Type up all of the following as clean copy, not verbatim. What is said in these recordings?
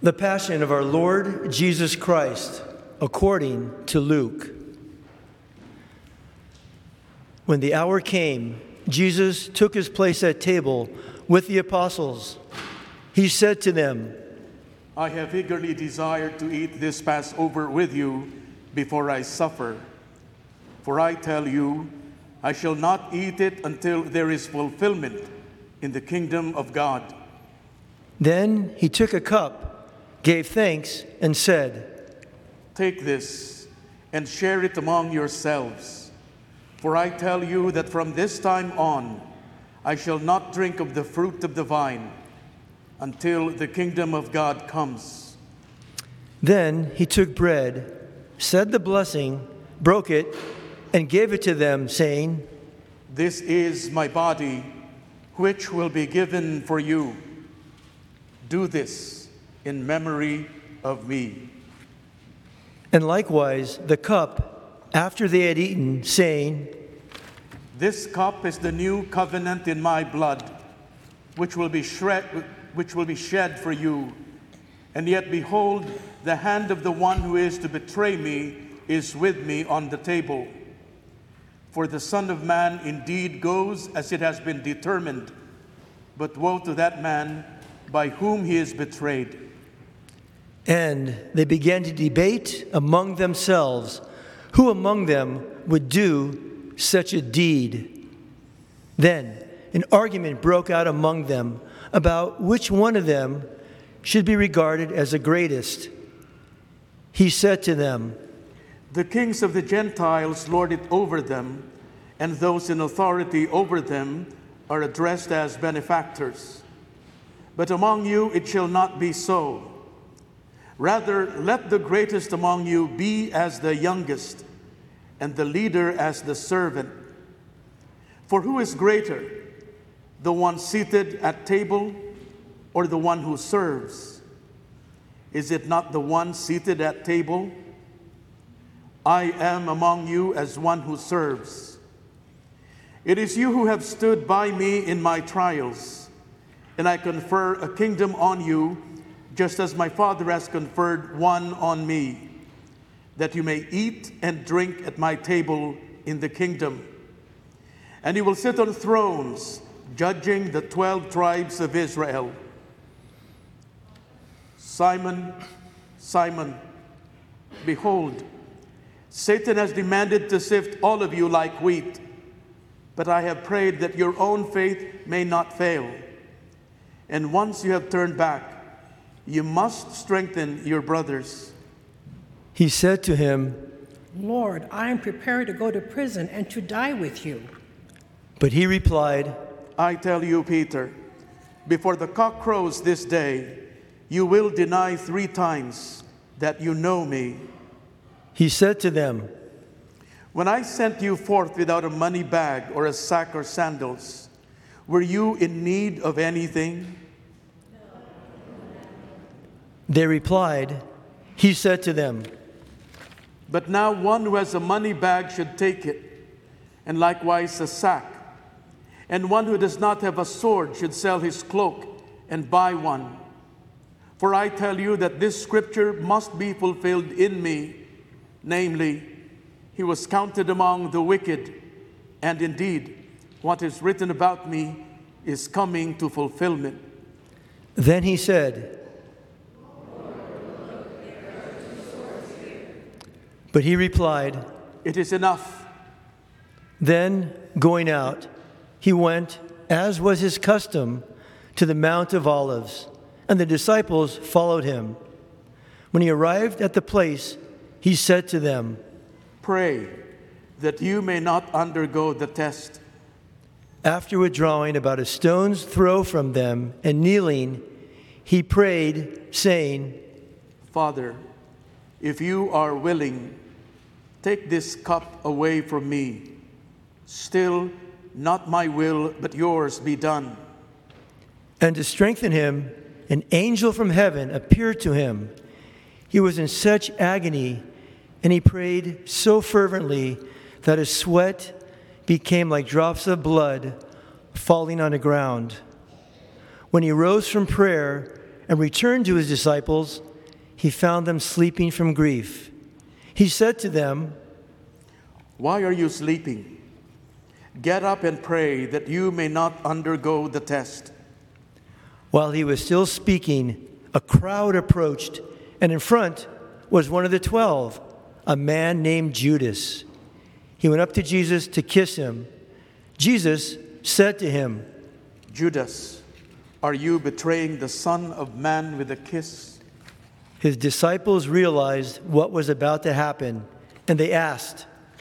The Passion of our Lord Jesus Christ, according to Luke. When the hour came, Jesus took his place at table with the apostles. He said to them, I have eagerly desired to eat this Passover with you before I suffer. For I tell you, I shall not eat it until there is fulfillment in the kingdom of God. Then he took a cup, gave thanks, and said, Take this and share it among yourselves. For I tell you that from this time on, I shall not drink of the fruit of the vine until the kingdom of God comes. Then he took bread, said the blessing, broke it, and gave it to them, saying, This is my body, which will be given for you. Do this in memory of me. And likewise the cup after they had eaten, saying, This cup is the new covenant in my blood, which will be shed for you. And yet behold, the hand of the one who is to betray me is with me on the table. For the Son of Man indeed goes as it has been determined, but woe to that man by whom he is betrayed. And they began to debate among themselves who among them would do such a deed. Then an argument broke out among them about which one of them should be regarded as the greatest. He said to them, The kings of the Gentiles lord it over them, and those in authority over them are addressed as benefactors. But among you it shall not be so. Rather, let the greatest among you be as the youngest, and the leader as the servant. For who is greater, the one seated at table or the one who serves? Is it not the one seated at table? I am among you as one who serves. It is you who have stood by me in my trials, and I confer a kingdom on you, just as my Father has conferred one on me, that you may eat and drink at my table in the kingdom. And you will sit on thrones, judging the 12 tribes of Israel. Simon, Simon, behold, Satan has demanded to sift all of you like wheat, but I have prayed that your own faith may not fail. And once you have turned back, you must strengthen your brothers. He said to him, Lord, I am prepared to go to prison and to die with you. But he replied, I tell you, Peter, before the cock crows this day, you will deny 3 times that you know me. He said to them, When I sent you forth without a money bag or a sack or sandals, were you in need of anything? They replied, he said to them, But now one who has a money bag should take it, and likewise a sack. And one who does not have a sword should sell his cloak and buy one. For I tell you that this scripture must be fulfilled in me, namely, he was counted among the wicked, and indeed, what is written about me is coming to fulfillment. Then he said, but he replied, It is enough. Then, going out, he went, as was his custom, to the Mount of Olives, and the disciples followed him. When he arrived at the place, he said to them, Pray that you may not undergo the test. After withdrawing about a stone's throw from them and kneeling, he prayed, saying, Father, if you are willing, take this cup away from me. Still, not my will, but yours be done. And to strengthen him, an angel from heaven appeared to him. He was in such agony, and he prayed so fervently that his sweat became like drops of blood falling on the ground. When he rose from prayer and returned to his disciples, he found them sleeping from grief. He said to them, "Why are you sleeping? Get up and pray that you may not undergo the test." While he was still speaking, a crowd approached, and in front was one of the 12, a man named Judas. He went up to Jesus to kiss him. Jesus said to him, "Judas, are you betraying the Son of Man with a kiss?" His disciples realized what was about to happen, and they asked.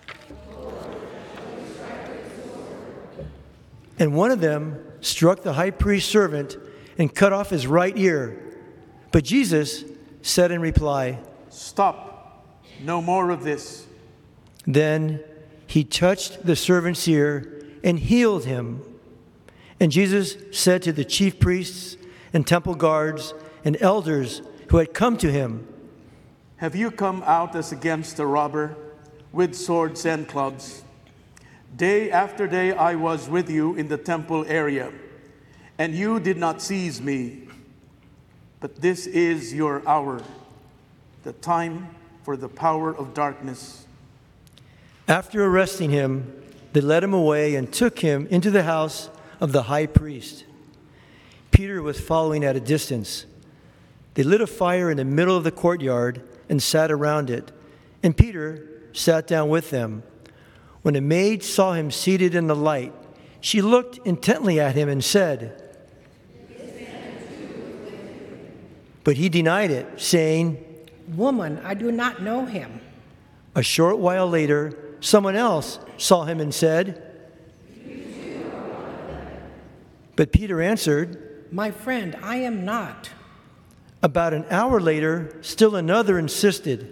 And one of them struck the high priest's servant and cut off his right ear. But Jesus said in reply, "Stop, no more of this." Then he touched the servant's ear and healed him. And Jesus said to the chief priests and temple guards and elders who had come to him, "Have you come out as against a robber with swords and clubs? Day after day I was with you in the temple area, and you did not seize me. But this is your hour, the time for the power of darkness." After arresting him, they led him away and took him into the house of the high priest. Peter was following at a distance. They lit a fire in the middle of the courtyard and sat around it, and Peter sat down with them. When a maid saw him seated in the light, she looked intently at him and said, but he denied it, saying, Woman, I do not know him. A short while later, someone else saw him and said, but Peter answered, My friend, I am not. About an hour later, still another insisted.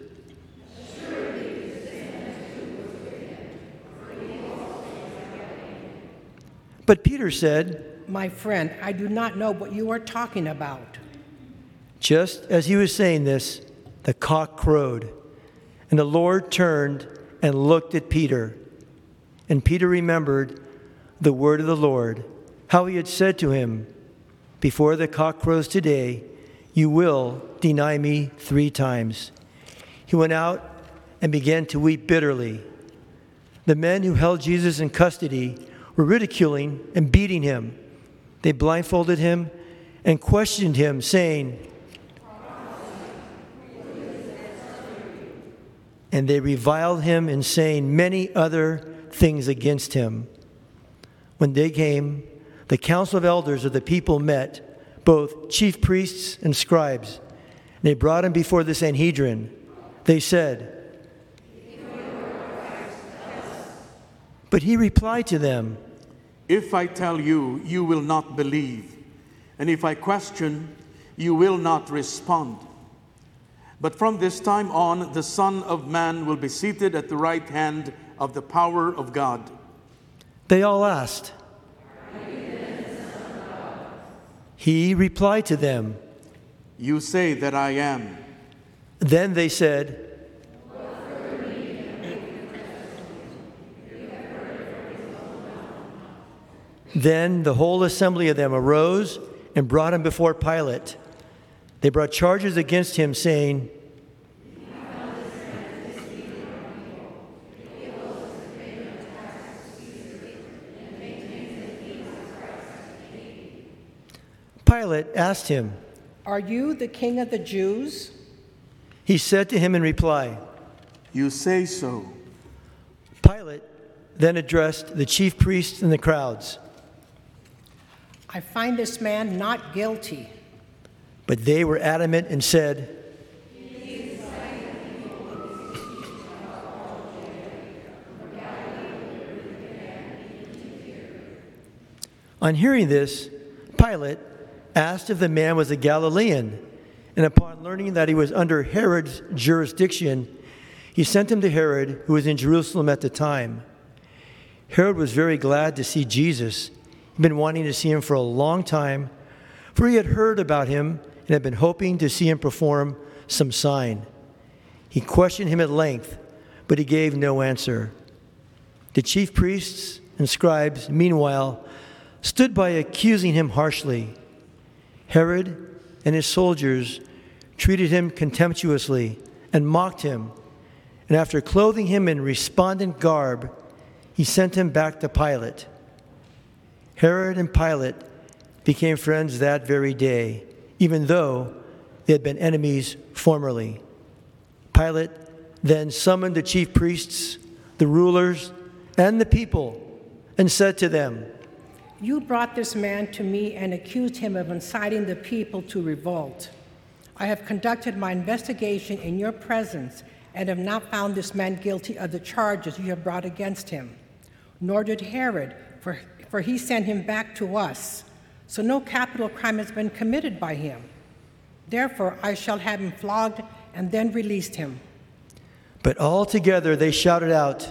But Peter said, My friend, I do not know what you are talking about. Just as he was saying this, the cock crowed, and the Lord turned and looked at Peter. And Peter remembered the word of the Lord, how he had said to him, Before the cock crows today, you will deny me 3 times. He went out and began to weep bitterly. The men who held Jesus in custody were ridiculing and beating him. They blindfolded him and questioned him, saying, and they reviled him and saying many other things against him. When they came, the council of elders of the people met, both chief priests and scribes. They brought him before the Sanhedrin. They said, but he replied to them, If I tell you, you will not believe, and if I question, you will not respond. But from this time on, the Son of Man will be seated at the right hand of the power of God. They all asked. He replied to them, You say that I am. Then they said, Then the whole assembly of them arose and brought him before Pilate. They brought charges against him, saying, Pilate asked him, Are you the king of the Jews? He said to him in reply, You say so. Pilate then addressed the chief priests and the crowds. I find this man not guilty. But they were adamant and said, On hearing this, Pilate asked if the man was a Galilean, and upon learning that he was under Herod's jurisdiction, he sent him to Herod, who was in Jerusalem at the time. Herod was very glad to see Jesus. He'd been wanting to see him for a long time, for he had heard about him and had been hoping to see him perform some sign. He questioned him at length, but he gave no answer. The chief priests and scribes, meanwhile, stood by accusing him harshly. Herod and his soldiers treated him contemptuously and mocked him. And after clothing him in respondent garb, he sent him back to Pilate. Herod and Pilate became friends that very day, even though they had been enemies formerly. Pilate then summoned the chief priests, the rulers, and the people, and said to them, You brought this man to me and accused him of inciting the people to revolt. I have conducted my investigation in your presence and have not found this man guilty of the charges you have brought against him. Nor did Herod, for he sent him back to us. So no capital crime has been committed by him. Therefore, I shall have him flogged and then released him. But all together they shouted out,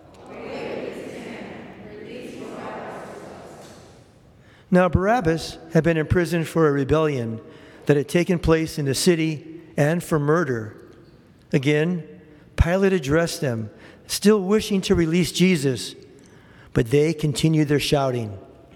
Now Barabbas had been imprisoned for a rebellion that had taken place in the city and for murder. Again, Pilate addressed them, still wishing to release Jesus, but they continued their shouting.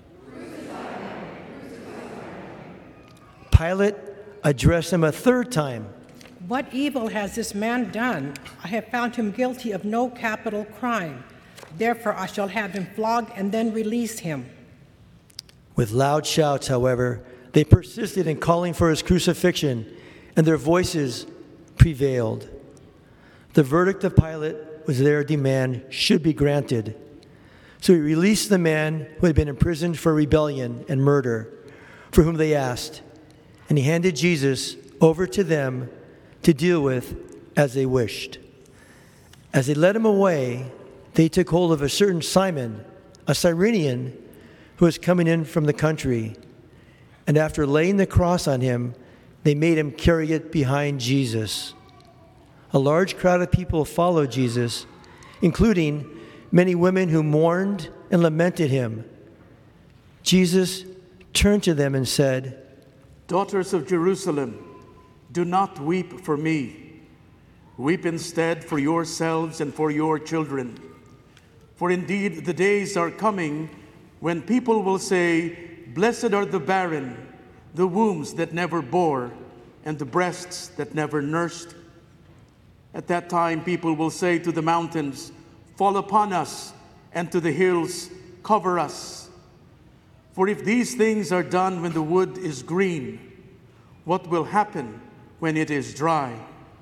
Pilate addressed them a third time. What evil has this man done? I have found him guilty of no capital crime. Therefore, I shall have him flogged and then release him. With loud shouts, however, they persisted in calling for his crucifixion, and their voices prevailed. The verdict of Pilate was their demand should be granted. So he released the man who had been imprisoned for rebellion and murder, for whom they asked, and he handed Jesus over to them to deal with as they wished. As they led him away, they took hold of a certain Simon, a Cyrenian, who was coming in from the country. And after laying the cross on him, they made him carry it behind Jesus. A large crowd of people followed Jesus, including many women who mourned and lamented him. Jesus turned to them and said, Daughters of Jerusalem, do not weep for me. Weep instead for yourselves and for your children. For indeed the days are coming when people will say, Blessed are the barren, the wombs that never bore, and the breasts that never nursed. At that time people will say to the mountains, Fall upon us, and to the hills, cover us. For if these things are done when the wood is green, what will happen when it is dry?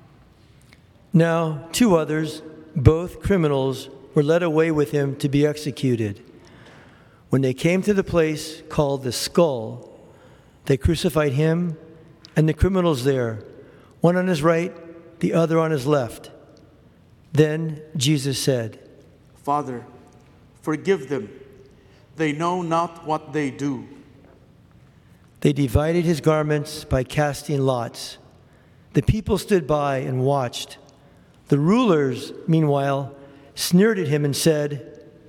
Now 2 others, both criminals, were led away with him to be executed. When they came to the place called the Skull, they crucified him and the criminals there, one on his right, the other on his left. Then Jesus said, Father, forgive them. They know not what they do. They divided his garments by casting lots. The people stood by and watched. The rulers, meanwhile, sneered at him and said,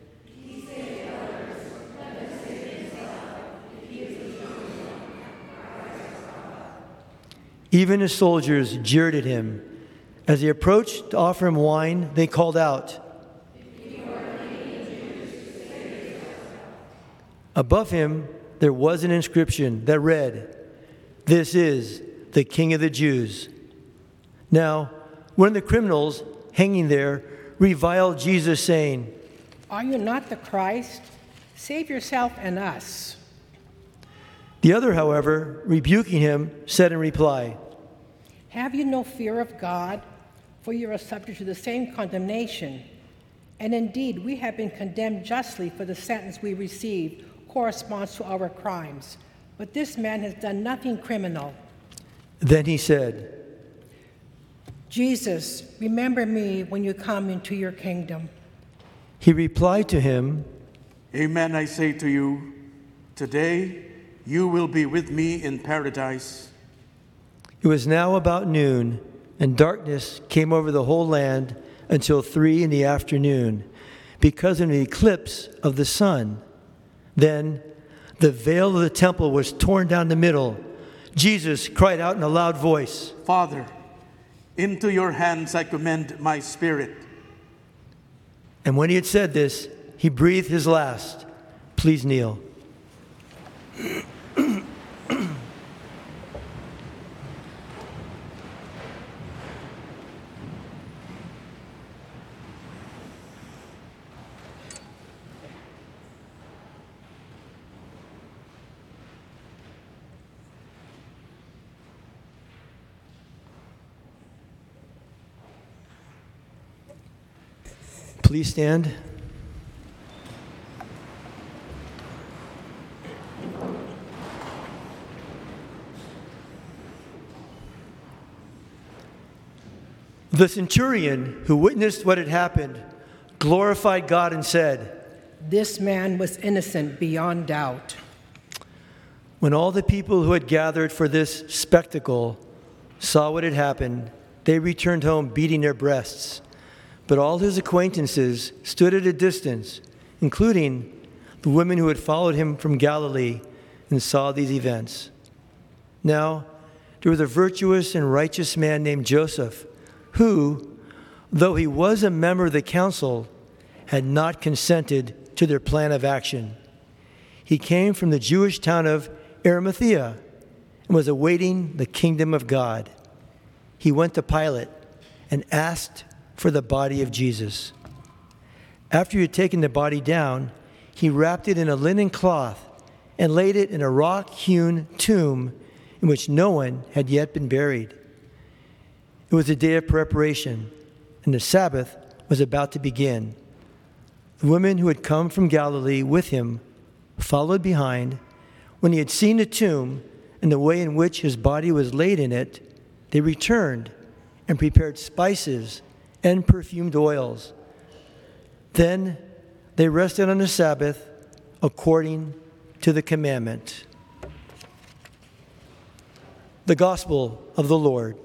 Even his soldiers jeered at him. As he approached to offer him wine, they called out. Above him, there was an inscription that read, This is the King of the Jews. Now, one of the criminals hanging there reviled Jesus, saying, Are you not the Christ? Save yourself and us. The other, however, rebuking him, said in reply, Have you no fear of God? For you are subject to the same condemnation. And indeed, we have been condemned justly, for the sentence we received corresponds to our crimes. But this man has done nothing criminal. Then he said, Jesus, remember me when you come into your kingdom. He replied to him, Amen, I say to you, today you will be with me in paradise. It was now about noon, and darkness came over the whole land until 3 p.m, because of an eclipse of the sun. Then the veil of the temple was torn down the middle. Jesus cried out in a loud voice, Father, into your hands I commend my spirit. And when he had said this, he breathed his last. Please kneel. Please stand. The centurion who witnessed what had happened glorified God and said, "This man was innocent beyond doubt." When all the people who had gathered for this spectacle saw what had happened, they returned home beating their breasts. But all his acquaintances stood at a distance, including the women who had followed him from Galilee and saw these events. Now, there was a virtuous and righteous man named Joseph, who, though he was a member of the council, had not consented to their plan of action. He came from the Jewish town of Arimathea and was awaiting the kingdom of God. He went to Pilate and asked for the body of Jesus. After he had taken the body down, he wrapped it in a linen cloth and laid it in a rock-hewn tomb in which no one had yet been buried. It was a day of preparation, and the Sabbath was about to begin. The women who had come from Galilee with him followed behind. When he had seen the tomb and the way in which his body was laid in it, they returned and prepared spices and perfumed oils. Then they rested on the Sabbath according to the commandment. The Gospel of the Lord.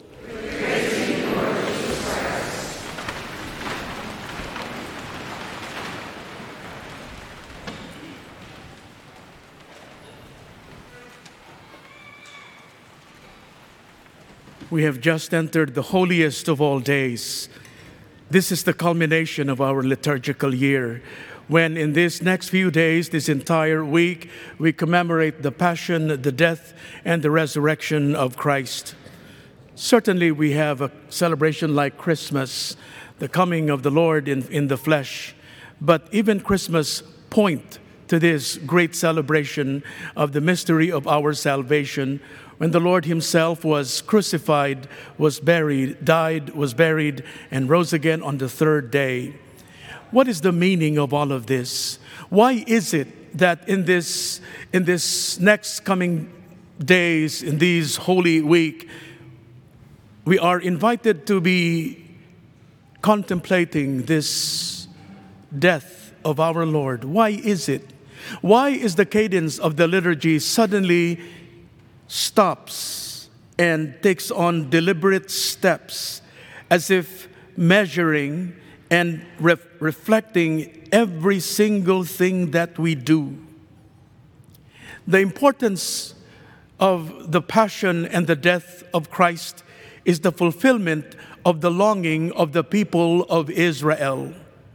We have just entered the holiest of all days. This is the culmination of our liturgical year, when in these next few days, this entire week, we commemorate the passion, the death, and the resurrection of Christ. Certainly we have a celebration like Christmas, the coming of the Lord in the flesh. But even Christmas points to this great celebration of the mystery of our salvation, when the Lord himself was crucified, was buried, died, was buried, and rose again on the third day. What is the meaning of all of this? Why is it that in this next coming days, in these Holy Week, we are invited to be contemplating this death of our Lord? Why is it? Why is the cadence of the liturgy suddenly stops and takes on deliberate steps, as if measuring and reflecting every single thing that we do? The importance of the passion and the death of Christ is the fulfillment of the longing of the people of Israel.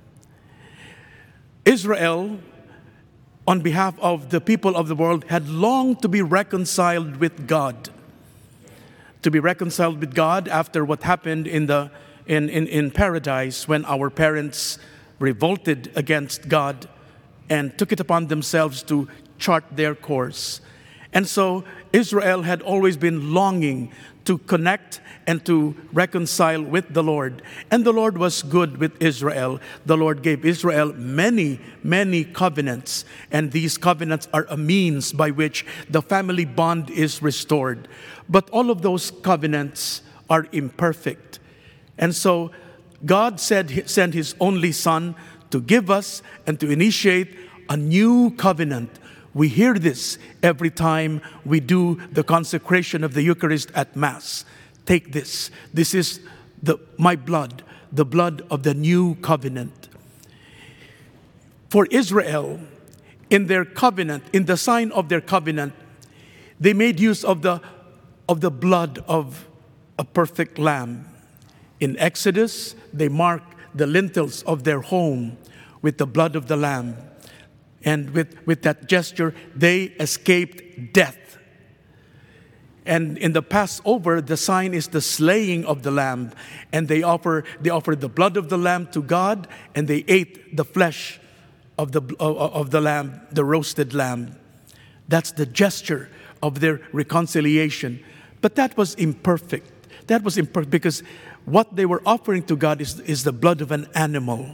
Israel, on behalf of the people of the world, had longed to be reconciled with God. To be reconciled with God after what happened in paradise, when our parents revolted against God and took it upon themselves to chart their course. And so Israel had always been longing to connect and to reconcile with the Lord. And the Lord was good with Israel. The Lord gave Israel many, many covenants. And these covenants are a means by which the family bond is restored. But all of those covenants are imperfect. And so God sent his only Son to give us and to initiate a new covenant. We hear this every time we do the consecration of the Eucharist at Mass. Take this. This is my blood, the blood of the new covenant. For Israel, in their covenant, in the sign of their covenant, they made use of the blood of a perfect lamb. In Exodus, they marked the lintels of their home with the blood of the lamb. And with that gesture, they escaped death. And in the Passover, the sign is the slaying of the lamb. And they offered the blood of the lamb to God, and they ate the flesh of the lamb, the roasted lamb. That's the gesture of their reconciliation. But that was imperfect. That was imperfect because what they were offering to God is the blood of an animal.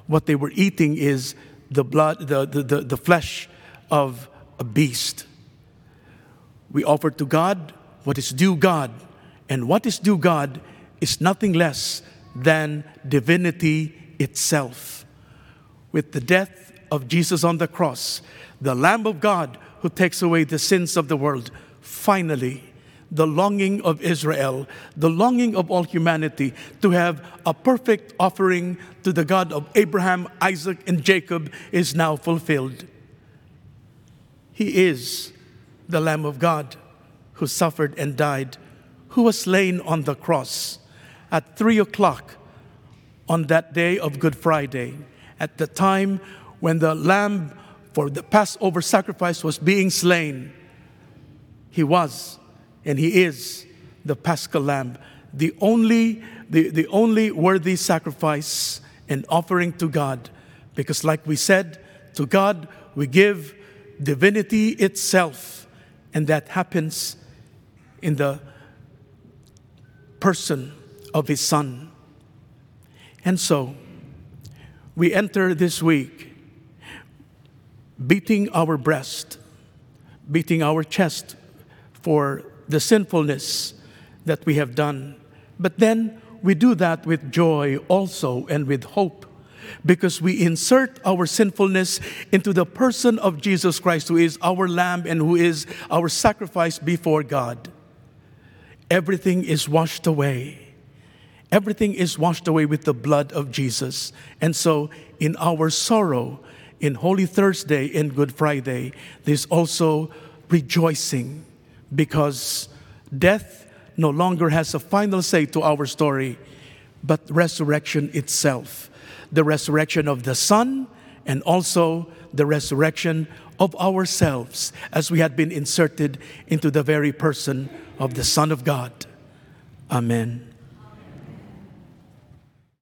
what they were eating is the blood, the flesh of a beast. We offer to God what is due God, and what is due God is nothing less than divinity itself. With the death of Jesus on the cross, the Lamb of God who takes away the sins of the world, finally, the longing of Israel, the longing of all humanity to have a perfect offering to the God of Abraham, Isaac, and Jacob is now fulfilled. He is the Lamb of God who suffered and died, who was slain on the cross at 3 o'clock on that day of Good Friday, at the time when the lamb for the Passover sacrifice was being slain. He was, and he is, the Paschal Lamb, the only worthy sacrifice and offering to God. Because like we said, to God we give divinity itself, and that happens in the person of His Son. And so, we enter this week beating our breast, beating our chest for the sinfulness that we have done. But then we do that with joy also and with hope, because we insert our sinfulness into the person of Jesus Christ, who is our Lamb and who is our sacrifice before God. Everything is washed away. Everything is washed away with the blood of Jesus. And so in our sorrow, in Holy Thursday and Good Friday, there's also rejoicing, because death no longer has a final say to our story, but resurrection itself. The resurrection of the Son, and also the resurrection of ourselves, as we had been inserted into the very person of the Son of God. Amen.